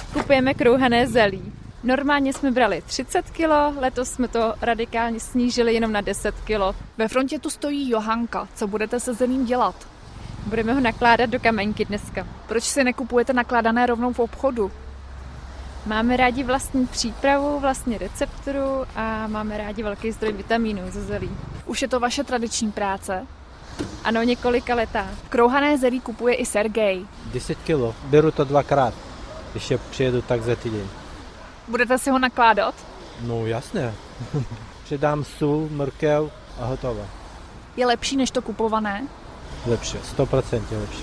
Kupujeme krouhané zelí. Normálně jsme brali 30 kg, letos jsme to radikálně snížili jenom na 10 kg. Ve frontě tu stojí Johanka. Co budete se zelím dělat? Budeme ho nakládat do kamenky dneska. Proč si nekupujete nakládané rovnou v obchodu? Máme rádi vlastní přípravu, vlastní recepturu a máme rádi velký zdroj vitamínů ze zelí. Už je to vaše tradiční práce? Ano, několika letá. Krouhané zelí kupuje i Sergej. 10 kilo, beru to 2krát, když přijedu tak za týden. Budete si ho nakládat? No jasně, přidám sůl, mrkev a hotovo. Je lepší než to kupované? Lepší, 100% lepší.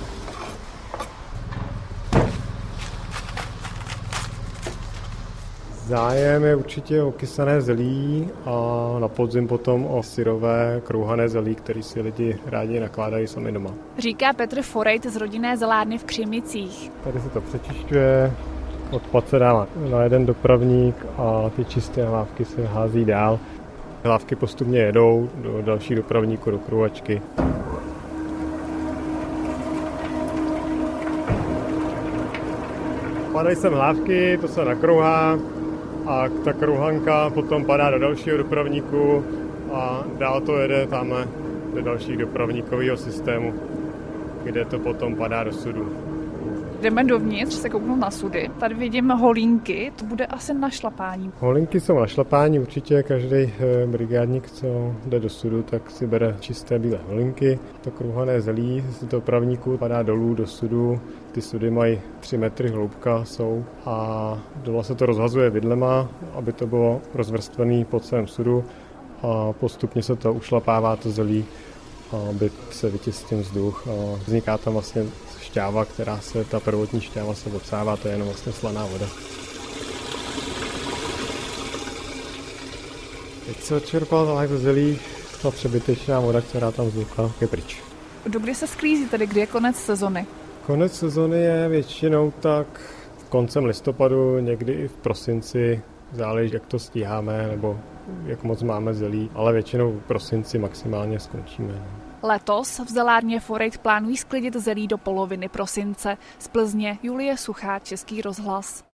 Zájem je určitě o kysané zelí a na podzim potom o syrové krouhané zelí, které si lidi rádi nakládají sami doma. Říká Petr Forejt z rodinné zelárny v Křimicích. Tady se to přečišťuje, odpad se dává na jeden dopravník a ty čisté hlávky se hází dál. Hlávky postupně jedou do dalších dopravníků, do krouhačky. Padají sem hlávky, to se nakrouhá a ta krouhanka potom padá do dalšího dopravníku a dál to jede tamhle do dalších dopravníkového systému, kde to potom padá do sudu. Jdeme dovnitř se kouknout na sudy. Tady vidím holínky, to bude asi na šlapání. Holínky jsou na šlapání, určitě každý brigádník, co jde do sudu, tak si bere čisté bílé holínky. To krouhané zelí z dopravníku padá dolů do sudu. Ty sudy mají 3 metry hloubka jsou a dole se to rozhazuje vidlema, aby to bylo rozvrstvené po celém sudu a postupně se to ušlapává to zelí, aby se vytěsnil vzduch. A vzniká tam vlastně šťáva, ta prvotní šťáva se odsává, to je jenom vlastně slaná voda. Teď se odčerpala talák ze zelí, ta přebytečná voda, která tam vznikla, je pryč. Dokdy se sklízí tedy, kdy je konec sezony? Konec sezony je většinou tak koncem listopadu, někdy i v prosinci, záleží, jak to stíháme, nebo jak moc máme zelí, ale většinou v prosinci maximálně skončíme. Letos v zelárně Forejt plánují sklidit zelí do poloviny prosince. Z Plzně Julie Suchá, Český rozhlas.